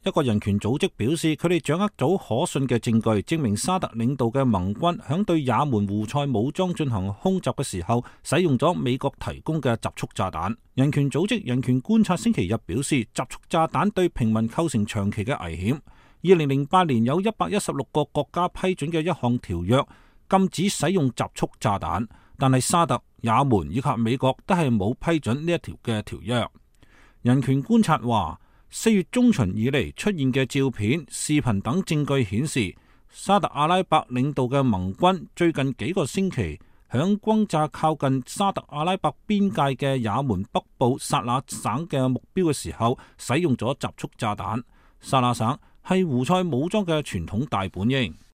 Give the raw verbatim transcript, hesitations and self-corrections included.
一個人權組織表示，佢哋掌握到可信嘅證據，證明沙特領導嘅盟軍響對也門胡塞武裝進行空襲嘅時候，使用咗美國提供嘅集束炸彈。人權組織人權觀察星期日表示，集束炸彈對平民構成長期嘅危險。二零零八年有一百一十六個國家批准嘅一項條約，禁止使用集束炸彈，但係沙特、也門以及美國都係冇批准呢一條嘅條約。人權觀察話，四月中旬以嚟出現嘅照片、視頻等證據顯示，沙特阿拉伯領導嘅盟軍最近幾個星期響轟炸靠近沙特阿拉伯邊界嘅也門北部薩那省嘅目標嘅時候，使用咗集束炸彈。薩那省係胡塞武裝嘅傳統大本營。